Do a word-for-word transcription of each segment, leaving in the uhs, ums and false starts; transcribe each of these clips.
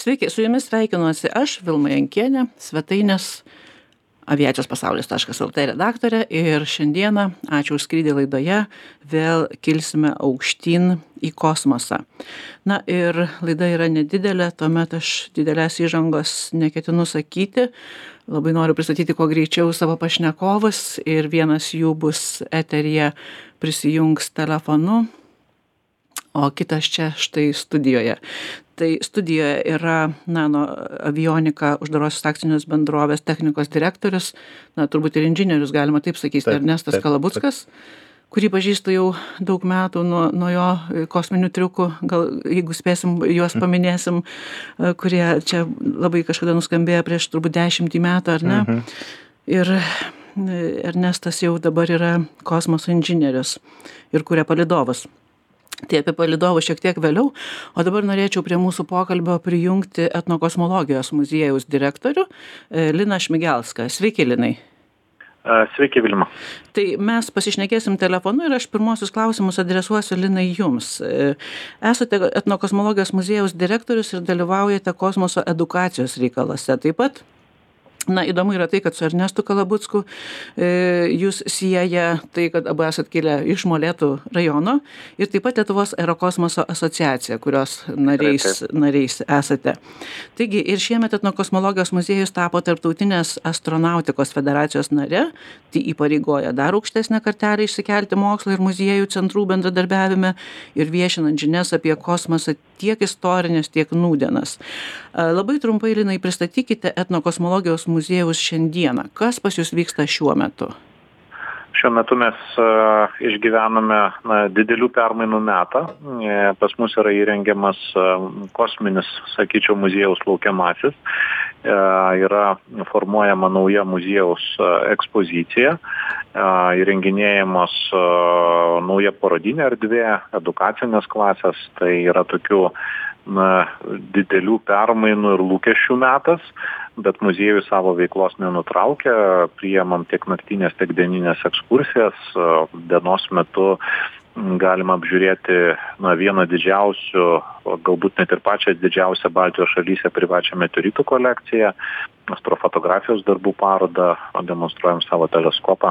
Sveiki, su jumis sveikinuosi aš, Vilma Jankienė, svetainės aviacijos pasaulis taškas lt redaktorė ir šiandieną, ačiū už skrydį laidoje, vėl kilsime aukštyn į kosmosą. Na ir laida yra nedidelė, tuomet aš didelės įžangos neketinu sakyti. Labai noriu pristatyti kuo greičiau savo pašnekovus ir vienas jų bus eteryje, prisijungs telefonu, o kitas čia štai studijoje. Tai studijoje yra Nano Avionika uždarosios akcinės bendrovės technikos direktorius, na turbūt ir inžinierius, galima taip sakyti, Ernestas Kalabuckas, kurį pažįstu jau daug metų nuo, nuo jo kosminių triukų, gal jeigu spėsim, juos paminėsim, kurie čia labai kažkada nuskambėjo prieš turbūt dešimtį metų, ar ne? Mhm. Ir Ernestas jau dabar yra kosmoso inžinierius ir kuria palydovus. Tai apie palydovus šiek tiek vėliau, o dabar norėčiau prie mūsų pokalbio prijungti etnokosmologijos muziejaus direktorių Liną Šmigelską. Sveiki, Linai. Sveiki, Vilma. Tai mes pasišnekėsim telefonu ir aš pirmosius klausimus adresuosiu Linai jums. Esate etnokosmologijos muziejaus direktorius ir dalyvaujate kosmoso edukacijos reikalose taip pat. Na, įdomu yra tai, kad su Ernestu Kalabucku e, jūs sieja tai, kad abu esat kilę iš Molėtų rajono ir taip pat Lietuvos aerokosmoso asociacija, kurios nariais, nariais esate. Taigi ir šiemet etnokosmologijos muziejus tapo Tarptautinės astronautikos federacijos nare, tai įpareigoja dar aukštesnę kartelę išsikelti mokslo ir muziejų centrų bendradarbiavime ir viešinant žinias apie kosmosą tiek istorinės, tiek nūdienas. Labai trumpai, Linai, pristatykite etnokosmologijos muziejaus šiandieną. Kas pas jūs vyksta šiuo metu? Šiuo metu mes uh, išgyvename na, didelių permainų metą. E, pas mus yra įrengiamas uh, kosminis, sakyčiau, muziejaus laukiamasis. E, yra formuojama nauja muziejaus uh, ekspozicija. E, įrenginėjamos uh, nauja parodinė erdvė, edukacinės klasės. Tai yra tokių na, didelių permainų ir lūkesčių metas. Bet muziejus savo veiklos nenutraukia, priimam tiek naktinės, tiek dieninės ekskursijas. Dienos metu galima apžiūrėti na, vieną didžiausių, galbūt net ir pačią didžiausią Baltijos šalyse privačią meteoritų kolekciją, astrofotografijos darbų parodą, demonstruojam savo teleskopą.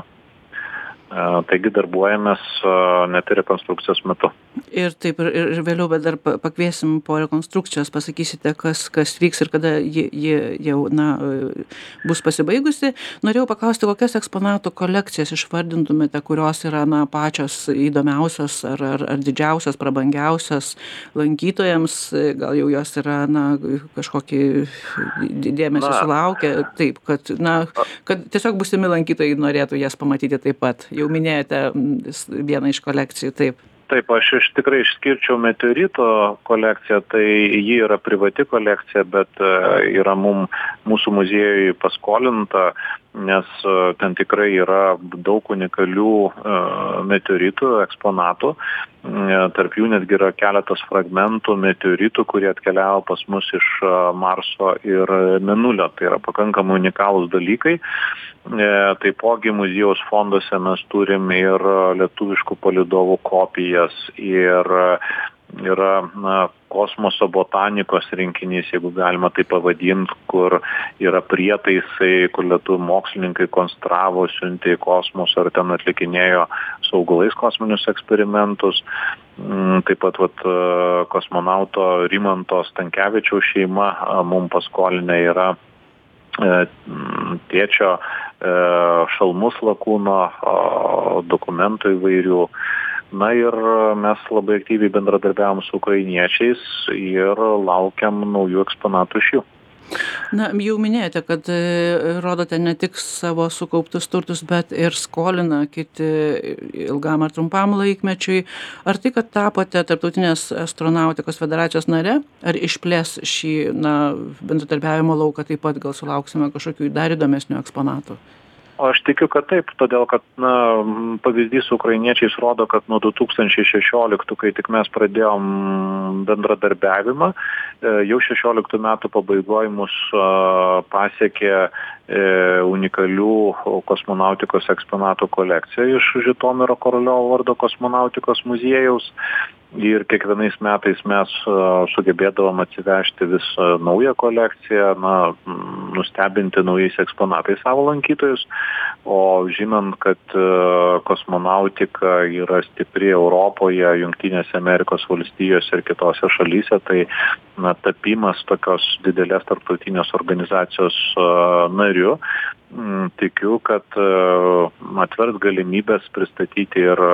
Taigi darbuojamės net ir rekonstrukcijos metu. Ir taip, ir, ir vėliau, bet dar pakviesim po rekonstrukcijos, pasakysite, kas, kas vyks ir kada ji, ji jau na, bus pasibaigusi. Norėjau paklausti, kokias eksponatų kolekcijas išvardintumėte, kurios yra na, pačios įdomiausios ar, ar, ar didžiausios, prabangiausios lankytojams, gal jau jos yra na, kažkokį dėmesį na. sulaukę, taip, kad, na, kad tiesiog būsimi lankytojai norėtų jas pamatyti taip pat. Jau minėjote vieną iš kolekcijų, taip. Taip, aš iš tikrai išskirčiau meteorito kolekciją, tai ji yra privati kolekcija, bet yra mum, mūsų muziejui paskolinta, nes ten tikrai yra daug unikalių meteoritų, eksponatų. Tarp jų netgi yra keletas fragmentų meteoritų, kurie atkeliavo pas mus iš Marso ir Mėnulio. Tai yra pakankamai unikalūs dalykai. Taipogi muziejaus fonduose mes turim ir lietuviškų palydovų kopijas ir yra na, kosmoso botanikos rinkinys, jeigu galima tai pavadinti, kur yra prietaisai, kur lietuvių mokslininkai konstravo, siuntė į kosmosą ar ten atlikinėjo su augalais kosminius eksperimentus. Taip pat vat, kosmonauto Rimanto Stankevičiaus šeima mums paskolinę yra tėčio šalmus lakūno, dokumentų įvairių. Na ir mes labai aktyviai bendradarbiavom su ukrainiečiais ir laukiam naujų eksponatų iš jų. Na, jau minėjote, kad rodote ne tik savo sukauptus turtus, bet ir skolina kiti ilgam ar trumpam laikmečiui. Ar tai, kad tapote Tarptautinės astronautikos federacijos nare, ar išplės šį na, bendradarbiavimo lauką, taip pat gal sulauksime kažkokių dar įdomesnių eksponatų? O aš tikiu, kad taip, todėl kad na, pavyzdys su ukrainiečiais rodo, kad nuo du tūkstančiai šešioliktų, kai tik mes pradėjom bendradarbiavimą, jau šešioliktų metų pabaigoje mus pasiekė unikalių kosmonautikos eksponatų kolekcija iš Žitomiro Koroliovo vardo kosmonautikos muziejaus. Ir kiekvienais metais mes sugebėdavom atsivežti vis naują kolekciją, na, nustebinti naujais eksponatais savo lankytojus, o žinant, kad kosmonautika yra stipri Europoje, Jungtinėse Amerikos valstijose ir kitose šalyse, tai na, tapimas tokios didelės tarptautinės organizacijos nariu, tikiu, kad atvers galimybės pristatyti ir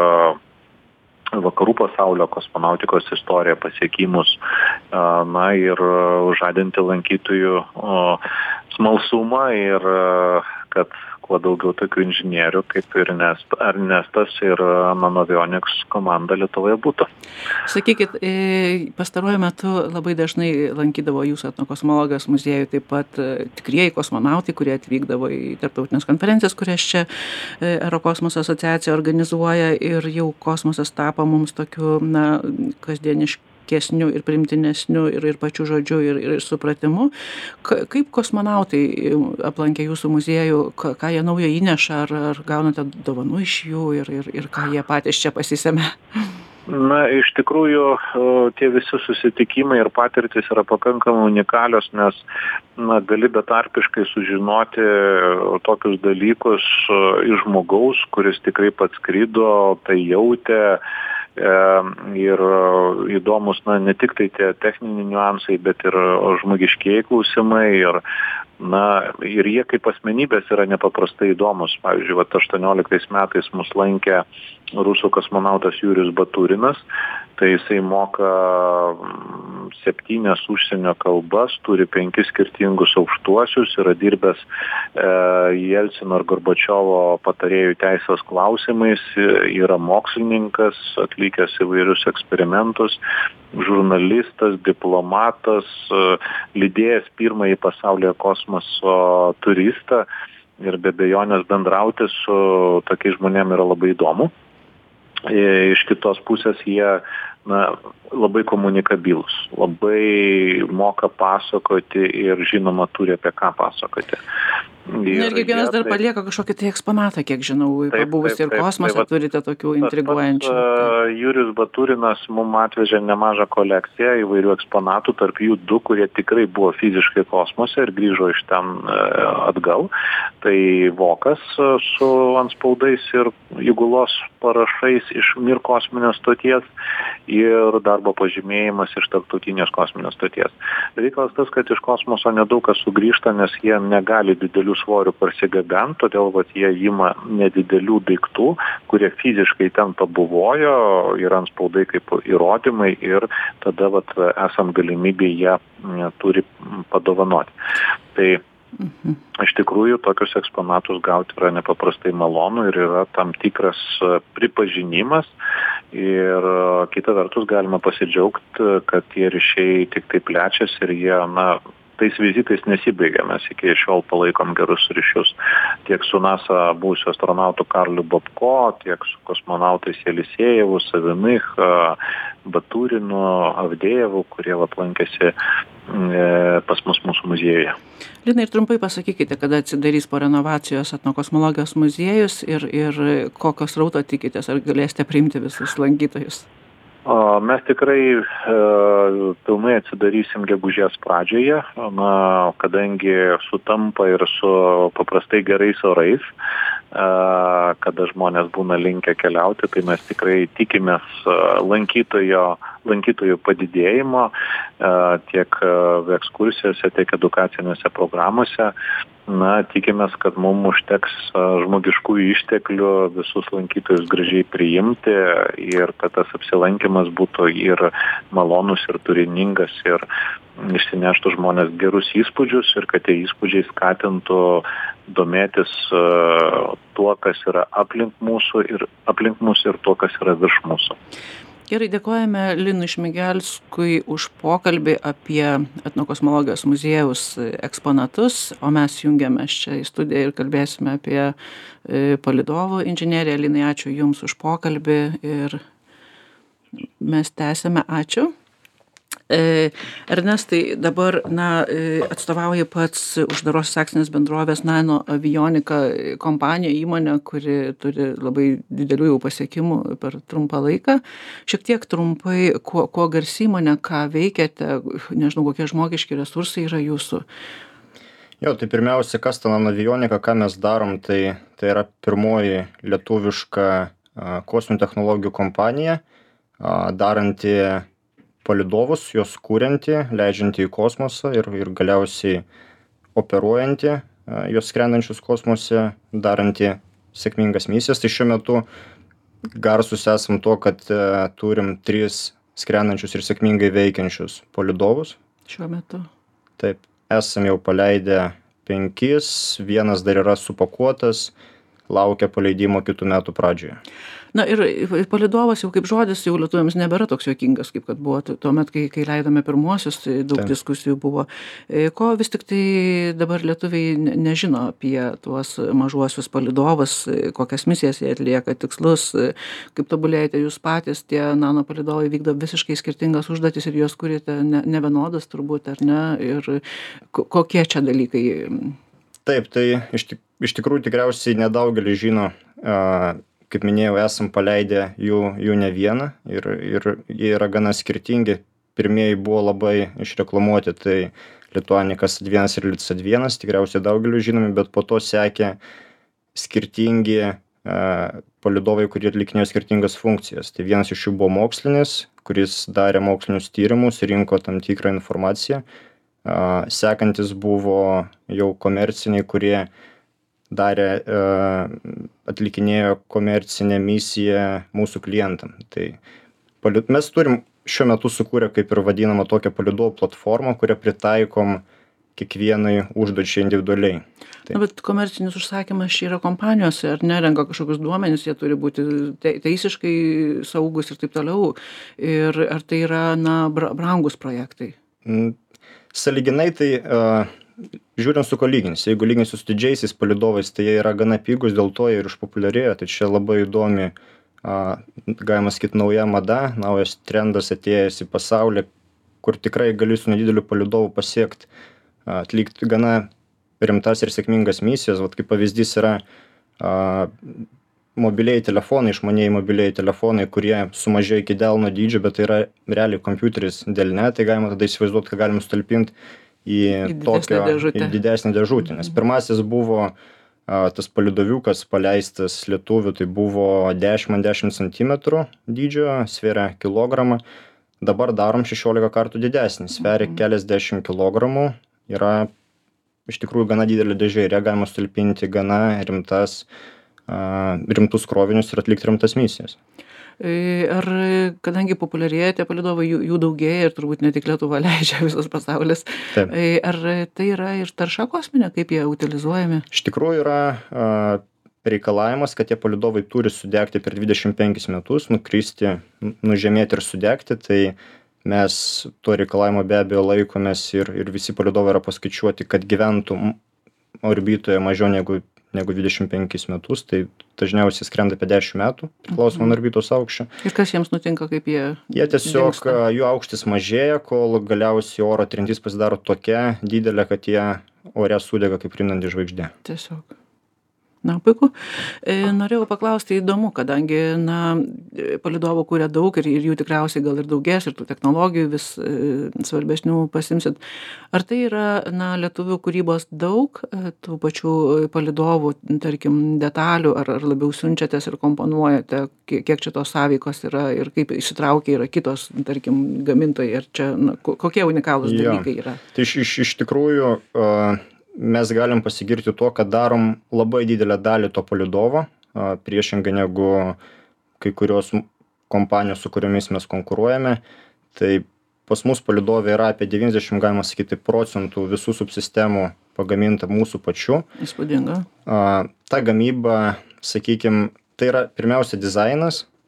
vakarų pasaulio kosmonautikos istoriją, pasiekimus, na ir žadinti lankytojų smalsumą ir kad kuo daugiau tokių inžinierių kaip ir Ernestas ir Nanoavionics komanda Lietuvoje būtų. Sakykit, pastaruoju metu labai dažnai lankydavo jūsų etnokosmologijos muziejų taip pat tikrieji kosmonautai, kurie atvykdavo į tarptautinės konferencijas, kurias čia Aerokosmoso asociacija organizuoja ir jau kosmosas tapo mums tokiu, na, kasdieniškiu kesniu ir primtinesniu ir, ir pačiu žodžiu ir, ir supratimu. Ka, kaip kosmonautai aplankė jūsų muziejų, ką, ką jie naujo įneša, ar, ar gaunate dovanų iš jų ir, ir, ir ką jie patys čia pasisėmė? Na, iš tikrųjų, tie visi susitikimai ir patirtis yra pakankamai unikalios, nes na, gali betarpiškai sužinoti tokius dalykus iš žmogaus, kuris tikrai pats skrido, tai jautė. Ir įdomus, na, ne tik tai tie techniniai niuansai, bet ir žmogiškieji klausimai ir, na, ir jie kaip asmenybės yra nepaprastai įdomus. Pavyzdžiui, vat aštuonioliktais metais mus lankė rusų kosmonautas Jurijus Baturinas, tai jisai moka septynias užsienio kalbas, turi penkis skirtingus aukštuosius, yra dirbęs e, Jelcino ir Gorbačiovo patarėjų teisės klausimais, yra mokslininkas, atlikęs įvairius eksperimentus, žurnalistas, diplomatas, lydėjęs pirmąjį pasaulyje kosmoso turistą ir be abejonės bendrauti su tokiais žmonėm yra labai įdomu. Iš kitos pusės jie na, labai komunikabilūs, labai moka pasakoti ir žinoma turi apie ką pasakoti. Ir, ir kiekvienas dar tai, palieka kažkokį tai eksponatą, kiek žinau, pabuvusi ir kosmose taip, turite tokių intriguojančių. Uh, Jurijus Baturinas mums atvežė nemažą kolekciją įvairių eksponatų, tarp jų du, kurie tikrai buvo fiziškai kosmose ir grįžo iš ten uh, atgal. Tai vokas uh, su antspaudais ir įgulos parašais iš Mir kosminės stoties ir darbo pažymėjimas iš tarptautinės kosminės stoties. Reikalas tas, kad iš kosmoso nedaug kas sugrįžta, nes jie negali didelių svorių parsigabent, todėl vat, jie ima nedidelių daiktų, kurie fiziškai ten pabuvojo, yra antspaudai kaip įrodymai ir tada vat, esant galimybė jie turi padovanoti. Tai mhm. Iš tikrųjų tokius eksponatus gauti yra nepaprastai malonu ir yra tam tikras pripažinimas ir kita vertus galima pasidžiaugti, kad tie ryšiai tik tai plečiasi ir jie, na, tais vizitais nesibaigia, mes iki šiol palaikom gerus ryšius tiek su NASA buvusiu astronautu Karliu Bobko, tiek su kosmonautais Jelisėjevu, Savimich, Baturinu, Avdejevu, kurie lankėsi pas mus mūsų muziejuje. Linai, ir trumpai pasakykite, kada atsidarys po renovacijos etnokosmologijos muziejus ir, ir kokios srauto tikitės, ar galėsite priimti visus lankytojus? Mes tikrai e, pilnai atsidarysim gegužės pradžioje, na, kadangi sutampa ir su paprastai gerais orais, e, kada žmonės būna linkę keliauti, tai mes tikrai tikimės lankytojo, lankytojų padidėjimo e, tiek ekskursijose, tiek edukacinėse programuose. Na, tikimės, kad mums užteks žmogiškųjų išteklių visus lankytojus gražiai priimti ir kad tas apsilankimas būtų ir malonus, ir turiningas, ir išsineštų žmonės gerus įspūdžius ir kad tie įspūdžiai skatintų domėtis tuo, kas yra aplink mūsų ir aplink mūsų ir tuo, kas yra virš mūsų. Gerai, dėkojame Linui Šmigelskui už pokalbį apie etnokosmologijos muziejaus eksponatus, o mes jungiamės čia į studiją ir kalbėsime apie palydovų inžineriją. Linai, ačiū Jums už pokalbį ir mes tęsime. Ačiū. Ernestai, dabar na, atstovauja pats uždarosios akcinės bendrovės Nano Avionika kompanija, įmonė, kuri turi labai didelių jau pasiekimų per trumpą laiką. Šiek tiek trumpai, kuo, kuo garsi įmonė, ką veikiate, nežinau, kokie žmogiški resursai yra jūsų. Jo, tai pirmiausia, kas ta Nano Avionika, ką mes darom, tai, tai yra pirmoji lietuviška a, kosminių technologijų kompanija, a, daranti palydovus, juos kurianti, leidžianti į kosmosą ir, ir galiausiai operuojanti juos skrendančius kosmose, daranti sėkmingas misijas. Tai šiuo metu garsus esam to, kad uh, turim tris skrendančius ir sėkmingai veikiančius palydovus. Šiuo metu. Taip, esam jau paleidę penkis, vienas dar yra supakuotas, laukia paleidimo kitų metų pradžioje. Na ir palydovas jau kaip žodis jau lietuviams nebėra toks juokingas, kaip kad buvo tuomet, kai, kai leidome pirmuosius, tai daug Taip. diskusijų buvo. Ko vis tik tai dabar lietuviai nežino apie tuos mažuosius palydovus, kokias misijas jie atlieka, tikslus, kaip tobulėjate jūs patys, tie nano palydovai vykdo visiškai skirtingas užduotis ir juos kuriate ne, ne vienodas turbūt, ar ne, ir kokie čia dalykai. Taip, tai iš, tik, iš tikrųjų tikriausiai nedaugelis žino, a, kaip minėjau, esam paleidę jų, jų ne vieną ir, ir jie yra gana skirtingi. Pirmieji buvo labai išreklamuoti, tai Lituanikas vienas ir Litsat vienas, tikriausiai daugeliu žinomi, bet po to sekė skirtingi a, palydovai, kurie atlikinėjo skirtingas funkcijas. Tai vienas iš jų buvo mokslinis, kuris darė mokslinius tyrimus, rinko tam tikrą informaciją. A, sekantis buvo jau komerciniai, kurie darė, atlikinėjo komercinę misiją mūsų klientam. Tai mes turim šiuo metu sukūrę kaip ir vadinamą tokią palydovų platformą, kurią pritaikom kiekvienai užduočiai individualiai. Tai. Na, bet komercinis užsakymas čia yra kompanijose, ar nerenka kažkokius duomenis, jie turi būti teisiškai saugus ir taip toliau. Ir ar tai yra, na, brangus projektai? Sąlyginai tai... Uh, Žiūrint su ko lyginsi. Jeigu lyginsi su didžiaisiais palydovais, tai jie yra gana pigus, dėl to jie ir išpopuliarėjo. Tai čia labai įdomi, a, galima sakyti, nauja mada, naujas trendas atėjęs į pasaulį, kur tikrai gali su nedideliu palydovu pasiekti, a, atlikti gana rimtas ir sėkmingas misijas. Vat kaip pavyzdys yra a, mobiliai telefonai, išmanieji mobiliai telefonai, kurie sumažėjo iki delno dydžio, bet tai yra realiai kompiuteris delne, tai galima tada įsivaizduoti, ką galim sutalpinti į, į tokio, į didesnę dėžutę. Nes pirmasis buvo a, tas palydoviukas paleistas lietuvių, tai buvo dešimt ant dešimt centimetrų dydžio, sveria kilogramą. Dabar darom šešiolika kartų didesnį, sveria mhm. keliasdešimt kilogramų, yra iš tikrųjų gana didelė dėžė ir ją galima sutalpinti gana rimtas, a, rimtus krovinius ir atlikti rimtas misijas. Ar kadangi populiarėja tie palydovai, jų, jų daugėja ir turbūt ne tik Lietuva leidžia, visas pasaulis. Taip. Ar tai yra ir tarša kosminė, kaip jie utilizuojami? Iš tikrųjų yra a, reikalavimas, kad tie palydovai turi sudegti per dvidešimt penkis metus, nukristi, nužemėti ir sudegti. Tai mes to reikalavimo be abejo laikomės ir, ir visi palydovai yra paskaičiuoti, kad gyventų orbitoje mažiau negu negu dvidešimt penkis metus, tai dažniausiai skrenda apie dešimt metų, priklausomai nuo orbitos aukščio. Ir kas jiems nutinka, kaip jie... Jie tiesiog, dingsta? Jų aukštis mažėja, kol galiausiai oro trintis pasidaro tokia didelė, kad jie ore sudega kaip rinanti žvaigždė. Tiesiog. Na, puiku. E, norėjau paklausti, įdomu, kadangi, na, palydovų kuria daug ir, ir jų tikriausiai gal ir daugės, ir tų technologijų vis e, svarbesnių pasimsit. Ar tai yra, na, lietuvių kūrybos daug, e, tų pačių palydovų, tarkim, detalių, ar, ar labiau siunčiatės ir komponuojate, kiek, kiek čia tos sąveikos yra ir kaip įsitraukia yra kitos, tarkim, gamintojai, ar čia, na, kokie unikalūs ja. dalykai yra? Tai iš, iš, iš tikrųjų... Uh... Mes galim pasigirti tuo, kad darom labai didelę dalį to palydovo, priešingai negu kai kurios kompanijos, su kuriomis mes konkuruojame. Tai pas mus palydovė yra apie devyniasdešimt, galima sakyti, procentų visų subsistemų pagaminta mūsų pačių. Įspūdinga. Ta gamyba, sakykime, tai yra pirmiausia dizainas,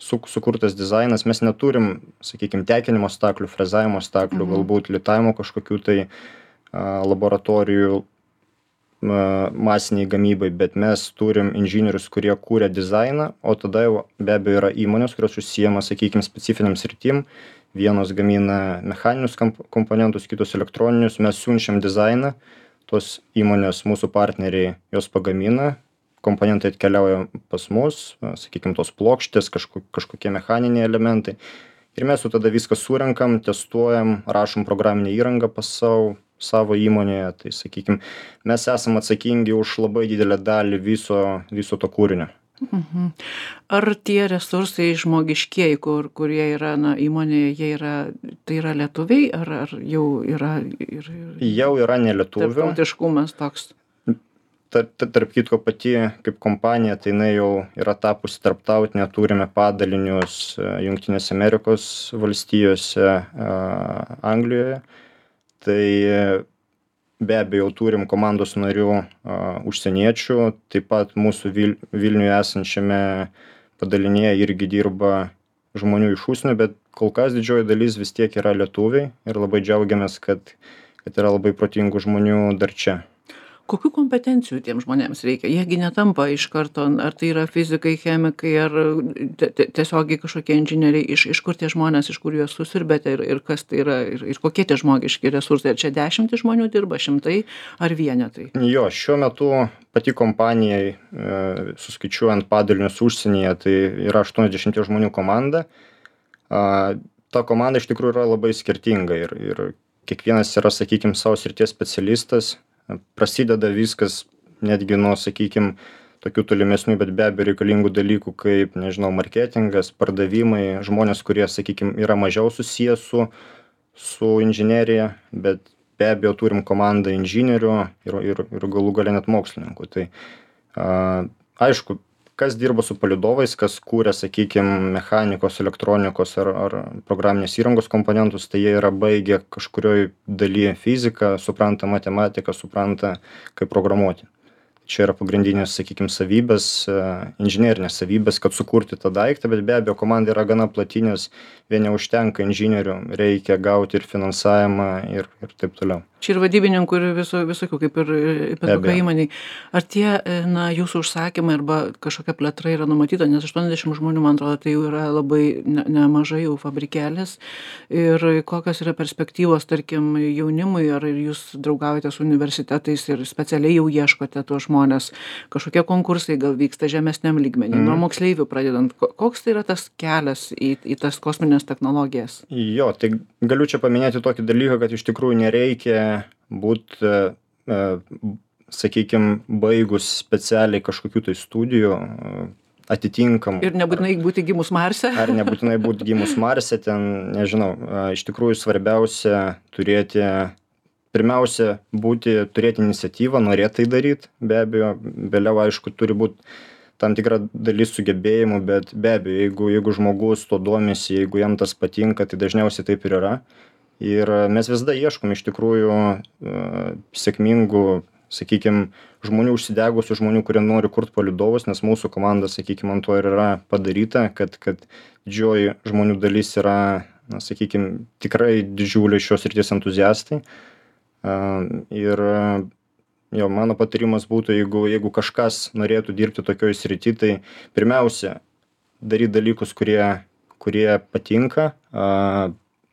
su sukurtas dizainas. Mes neturim, sakykim, tekinimo staklių, frezavimo staklių, Mhm. galbūt litavimo kažkokių tai a, laboratorijų a, masiniai gamybai, bet mes turim inžinierius, kurie kūrė dizainą, o tada jau be abejo yra įmonės, kurios užsiema, sakykim, specifiniam sritim. Vienos gamina mechaninius komp komponentus, kitos elektroninius. Mes siunčiam dizainą, tos įmonės, mūsų partneriai jos pagamina, komponentai atkeliauja pas mus, sakykim, tos plokštės, kažko, kažkokie mechaniniai elementai. Ir mes jau tada viską surenkam, testuojam, rašom programinę įrangą pas savo, savo įmonėje. Tai sakykim, mes esam atsakingi už labai didelę dalį viso, viso to kūrinio. Mhm. Ar tie resursai žmogiškieji, kur, kurie yra na, įmonėje, jie yra, tai yra lietuviai, ar, ar jau yra ir, ir Jau yra nelietuvių. tarptautiškumas toks? Tarp, tarp kitko pati kaip kompanija, tai jinai jau yra tapusi tarptautinė, turime padalinius Jungtinėse Amerikos valstijose, Anglijoje. Tai be abejo turim komandos narių a, užsieniečių, taip pat mūsų Vil, Vilniuje esančiame padalinėje irgi dirba žmonių iš užsienio, bet kol kas didžioji dalis vis tiek yra lietuviai ir labai džiaugiamės, kad, kad yra labai protingų žmonių dar čia. Kokių kompetencijų tiem žmonėms reikia? Jiegi netampa iš karto, ar tai yra fizikai, chemikai, ar tiesiogiai kažkokie inžinieriai, iš, iš kur tie žmonės, iš kur juos susirbėte ir, ir kas tai yra, ir, ir kokie tie žmogiški resursai? Ar čia dešimtis žmonių dirba, šimtai ar vienetai? Jo, šiuo metu pati kompanijai, e, suskaičiuojant padalinius užsienyje, tai yra aštuoniasdešimt žmonių komanda. A, ta komanda iš tikrųjų yra labai skirtinga ir, ir kiekvienas yra, sakykim, savo srities specialistas. Prasideda viskas netgi nuo, sakykim, tokių tolimesnių, bet be abejo reikalingų dalykų, kaip, nežinau, marketingas, pardavimai, žmonės, kurie, sakykim, yra mažiau susiję su, su inžinerija, bet be abejo turim komandą inžinierių ir, ir, ir galų gale net mokslininkų. Tai a, aišku, kas dirba su palydovais, kas kūrė, sakykim, mechanikos, elektronikos ar, ar programinės įrangos komponentus, tai jie yra baigę kažkurioj daly fiziką, supranta matematiką, supranta, kaip programuoti. Čia yra pagrindinės, sakykim, savybės, inžinerinės savybės, kad sukurti tą daiktą, bet be abejo komanda yra gana plati, nes vien neužtenka inžinierių, reikia gauti ir finansavimą ir, ir taip toliau. Čia ir vadybininkų ir viso, visokių, kaip ir bet kokia įmonė. Ar tie, na, jūsų užsakymai arba kažkokia plėtra yra numatyta, nes aštuoniasdešimt žmonių, man atrodo, tai jau yra labai ne, nemažai jau fabrikėlis. Ir kokios yra perspektyvos, tarkim, jaunimui, ar jūs draugaujate su universitetais ir specialiai jau ieškote tuos žmonės, kažkokie konkursai gal vyksta žemesniam lygmenį, mm. nuo moksleivių pradedant. Koks tai yra tas kelias į, į tas kosminės technologijas? Jo, tai galiu čia paminėti tokį dalyką, kad iš tikrųjų nereikia būt, e, sakykim, baigus specialiai kažkokių tai studijų atitinkamų. Ir nebūtinai būti gimus Marse? Ar nebūtinai būti gimus Marse, ten, nežinau, iš tikrųjų svarbiausia turėti, pirmiausia, būti, turėti iniciatyvą, norėti tai daryti, be abejo, vėliau, aišku, turi būti tam tikra dalis sugebėjimų, bet be abejo, jeigu, jeigu žmogus to domisi, jeigu jam tas patinka, tai dažniausiai taip ir yra. Ir mes visada ieškom iš tikrųjų uh, sėkmingų, sakykime, žmonių užsidegusių, žmonių, kurie nori kurti palydovus, nes mūsų komanda, sakykime, ant to ir yra padaryta, kad, kad didžioji žmonių dalis yra, na, sakykime, tikrai didžiuliai šios srities entuziastai. Uh, ir jo, mano patarimas būtų, jeigu, jeigu kažkas norėtų dirbti tokioj srity, tai pirmiausia, daryti dalykus, kurie, kurie patinka. Uh,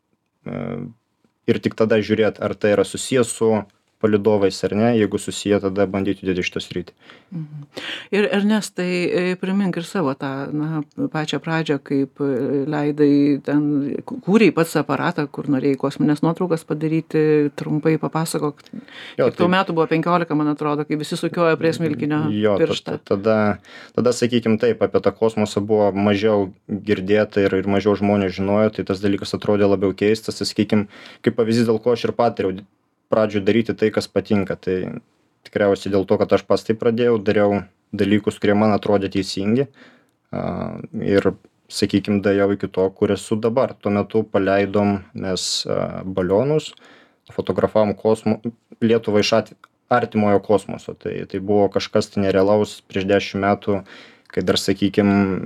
ir tik tada žiūrėt, ar tai yra susijęs su palydovais ar ne, jeigu susiję, tada bandyti judėti šitą sritį. Mhm. Ir Ernestai, primink ir savo tą, na, pačią pradžią, kaip leidai ten, kūrei pats aparatą, kur norėjai kosminės nuotraukas padaryti, trumpai papasakok. Jo, kiek tau tai metų buvo penkiolika, man atrodo, kai visi sukiojo prie smilkinio jo, pirštą. Tada, tada, sakykim, taip, apie tą kosmosą buvo mažiau girdėta ir, ir mažiau žmonės žinojo, tai tas dalykas atrodė labiau keistas, sakykim, kaip pavyzdys, dėl ko aš ir patariau pradžioje daryti tai, kas patinka. Tai tikriausiai dėl to, kad aš pats tai pradėjau, dariau dalykus, kurie man atrodė teisingi. Uh, ir, sakykime, dėjau iki to, kur esu dabar. Tuo metu paleidom mes uh, balionus, fotografavom kosmo, Lietuvą iš at, artimojo kosmoso. Tai, tai buvo kažkas tai nerealaus prieš dešimt metų, kai dar, sakykime,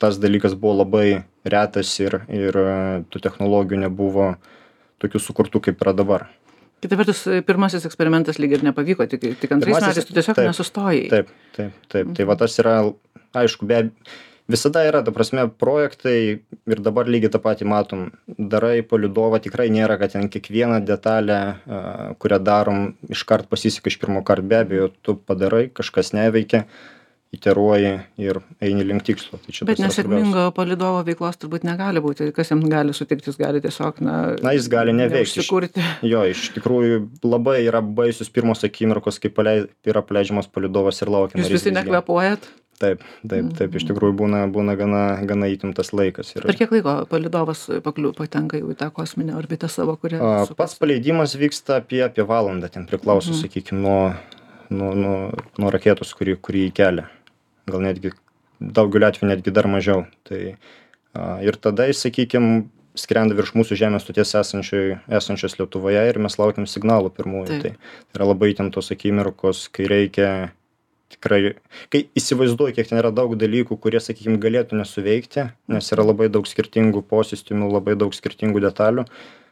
tas dalykas buvo labai retas ir, ir tų technologijų nebuvo tokių sukurtų, kaip yra dabar. Kita vertus, pirmasis eksperimentas lyg ir nepavyko, tik, tik antrais Pirmasis- metais tu tiesiog taip, nesustojai. Taip, taip, taip. Tai va tas yra, aišku, be visada yra, ta prasme, projektai ir dabar lygiai tą patį matom. Darai palydovą, tikrai nėra, kad ten kiekvieną detalę, a, kurią darom, iškart pasiseka iš pirmo karto. Be abejo, tu padarai, kažkas neveikia, iteruoji ir eini link tikslo. Tai čia Bet tas yra svarbiausia. nesėkmingo palydovo veiklos turbūt negali būti. Kas jam gali sutikti, jis gali tiesiog, na, Na, jis gali neveikti. neužsikurti. Jo, iš tikrųjų labai yra baisius pirmos akimirkos, kai palei, yra paleidžiamas palydovas ir laukiama. Jūs ar jis visi visgi- nekvepuojat? Taip, taip, taip, iš tikrųjų būna, būna gana, gana įtemptas laikas. Ir, Per kiek laiko palydovas pakliu, patenka jau į tą kosminę orbitą savo, kurią... a, sukasi? pats paleidimas vyksta apie, apie valandą, ten priklauso, Mhm. sakykime, nuo, nuo, nuo, nuo raketos, kurį, kurį įkelia. Gal netgi, daugeliu atveju netgi dar mažiau. Tai, a, ir tada jis, sakykime, skrenda virš mūsų žemės stoties esančioj, esančios Lietuvoje ir mes laukiam signalų pirmųjų. Taip. Tai, tai yra labai įtemptos akimirkos, kai reikia tikrai, kai įsivaizduoju, kiek ten yra daug dalykų, kurie, sakykime, galėtų nesuveikti, nes yra labai daug skirtingų posistemų, labai daug skirtingų detalių.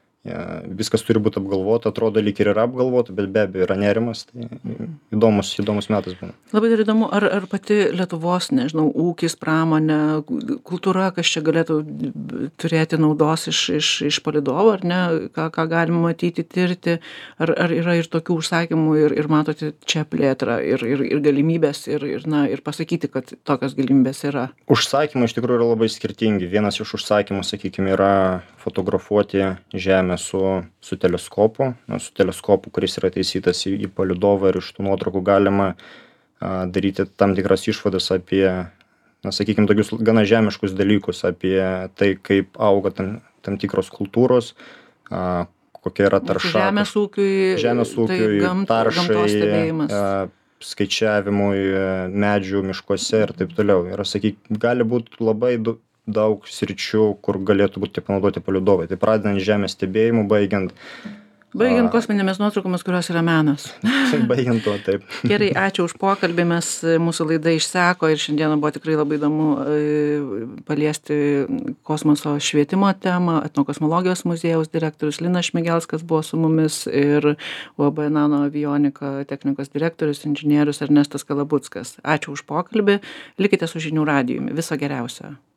Ja, viskas turi būti apgalvota, atrodo lyg ir yra apgalvota, bet be abejo yra nerimas. Tai įdomus, įdomus metas būna. Labai dar įdomu, ar, ar pati Lietuvos, nežinau, ūkis, pramonė, kultūra, kas čia galėtų turėti naudos iš, iš, iš palydovo, ar ne, ką, ką galima matyti, tirti, ar, ar yra ir tokių užsakymų ir, ir matote čia plėtrą ir, ir, ir galimybės ir, ir, na, ir pasakyti, kad tokios galimybės yra. Užsakymai iš tikrųjų yra labai skirtingi. Vienas iš užsakymų, sakykime, yra fotografuoti Žemę su, su teleskopu, na, su teleskopu, kuris yra taisytas į, į palydovą ir iš tų nuotraukų galima a, daryti tam tikras išvadas apie, na, sakykime, tokius gana žemiškus dalykus, apie tai, kaip auga tam, tam tikros kultūros, a, kokia yra tarša. Žemės ūkiui, Žemės ūkiui, tai gamt, taršai, gamtos stebėjimas. a, skaičiavimui e, medžių miškuose ir taip toliau. Ir, sakyk, gali būti labai du, daug sričių, kur galėtų būti panaudoti palydovai. Tai pradedant žemės stebėjimu, baigiant, Baigiant kosminėmis nuotraukomis, kurios yra menas. baigiant to, taip. Gerai, ačiū už pokalbį, mes mūsų laida išseko ir šiandieną buvo tikrai labai įdomu e, paliesti kosmoso švietimo temą. Etnokosmologijos muziejaus direktorius Linas Šmigelskas buvo su mumis ir U A B Nano avionika technikos direktorius inžinierius Ernestas Kalabuckas. Ačiū už pokalbį, likite su žinių radijumi, viso geriausio.